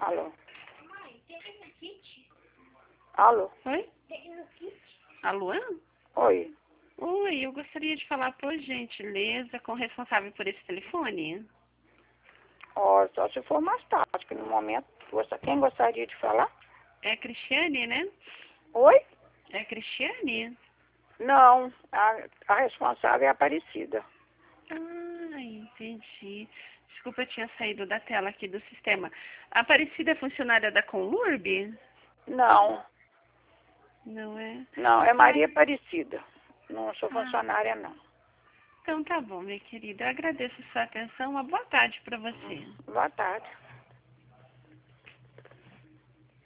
Alô? Alô? Oi? Alô? Oi. Oi, eu gostaria de falar, por gentileza, com o responsável por esse telefone. Ó, só se for mais tarde, que no momento, quem gostaria de falar? É a Cristiane, né? Oi? É a Cristiane? Não, a responsável é a Aparecida. Ah, entendi. Desculpa, eu tinha saído da tela aqui do sistema. A Aparecida é funcionária da Conlurb? Não, Não é? não, é Ah, Maria Aparecida. Não sou ah, funcionária, não. então tá bom, minha querida. Eu agradeço a sua atenção. Uma boa tarde para você. Boa tarde.